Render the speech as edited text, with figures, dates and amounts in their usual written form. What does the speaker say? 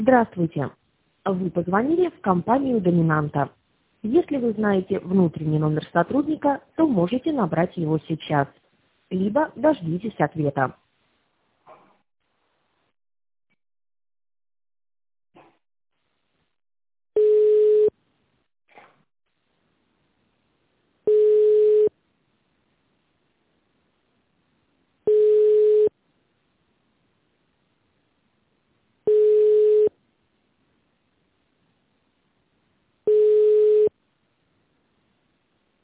Здравствуйте. Вы позвонили в компанию «Доминанта». Если вы знаете внутренний номер сотрудника, то можете набрать его сейчас, либо дождитесь ответа.